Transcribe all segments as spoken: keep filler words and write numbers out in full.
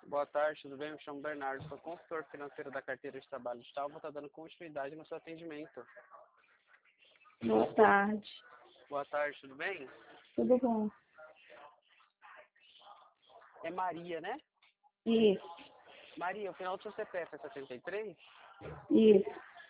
Boa tarde, tudo bem? Me chamo Bernardo, sou consultor financeiro da carteira de trabalho de tal, vou estar dando continuidade no seu atendimento. Boa tarde. Boa tarde, tudo bem? Tudo bom? É Maria, né? Isso, Maria, o final do seu C P F é setenta e três? isso.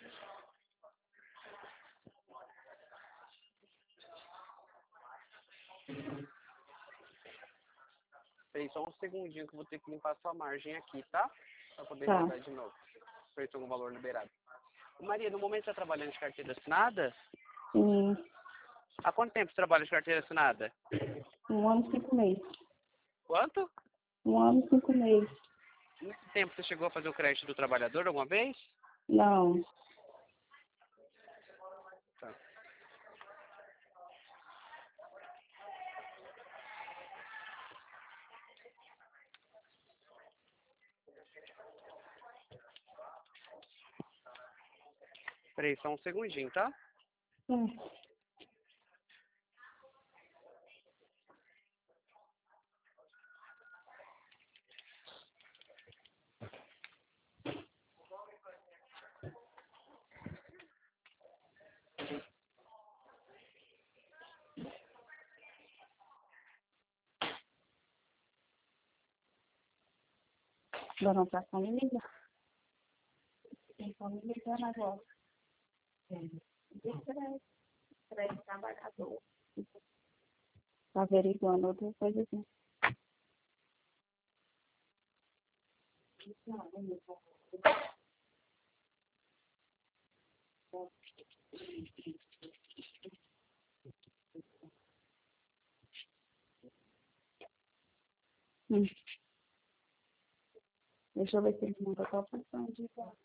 Peraí, só um segundinho que eu vou ter que limpar sua margem aqui, tá? Pra poder Tá. rodar de novo. Ver se tem algum valor liberado. Ô, Maria, no momento você está trabalhando de carteira assinada? Sim. Há quanto tempo você trabalha de carteira assinada? Um ano e cinco meses. Quanto? Um ano e cinco meses. Muito tempo você chegou a fazer o crédito do trabalhador alguma vez? Não. Tá. Peraí, só um segundinho, tá? Hum. Dona pra cá me liga. Tem como me ligar agora. Três trabalhadores. Tá averiguando outra coisa assim. Hum. Deixa eu ver se ele manda qual função de igual.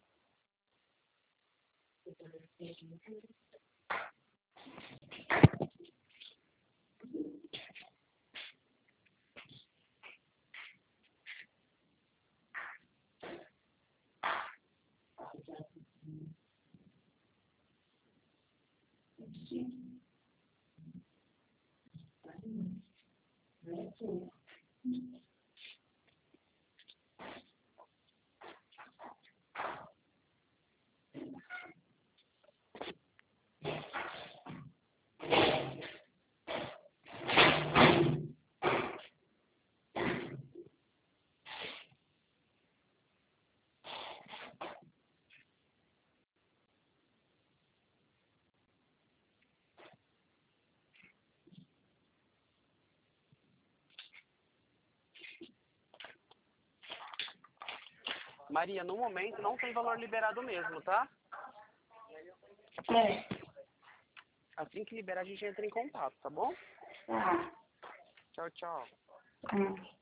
Maria, no momento não tem valor liberado mesmo, tá? É. Assim que liberar, a gente entra em contato, tá bom? Tá. Tchau, tchau. Tá.